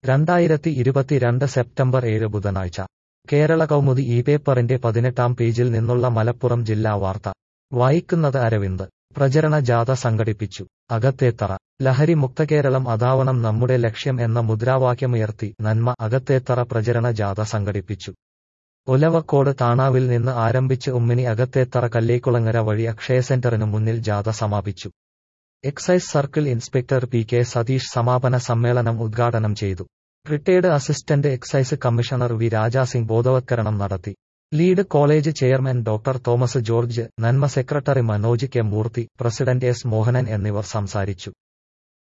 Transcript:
2022 September 7 ബുധനാഴ്ച കേരള കൗമുദി ഈ പേപ്പറിന്റെ 18-ാം പേജിൽ നിന്നുള്ള മലപ്പുറം ജില്ലാ വാർത്ത വായിക്കുന്നത് അരവിന്ദ്. പ്രചരണ ജാഥ സംഘടിപ്പിച്ചു. അകത്തേത്തറ. ലഹരി മുക്ത കേരളം അതാവണം നമ്മുടെ ലക്ഷ്യം എന്ന മുദ്രാവാക്യമുയർത്തി നന്മ അകത്തേത്തറ പ്രചരണ ജാഥ സംഘടിപ്പിച്ചു. ഒലവക്കോട് താണാവിൽ നിന്ന് ആരംഭിച്ച് ഉമ്മിനി അകത്തേത്തറ കല്ലേക്കുളങ്ങര വഴി അക്ഷയ സെന്ററിനു മുന്നിൽ ജാഥ സമാപിച്ചു. Excise circle inspector P K Satheesh സമാപന സമ്മേളനം ഉദ്ഘാടനം ചെയ്തു. Retired assistant excise commissioner V Rajasingh ബോധവത്കരണം നടത്തി. Lead college chairman doctor Thomas George, Nanma secretary Manoj K Moorthy, president S Mohanan എന്നിവർ സംസാരിച്ചു.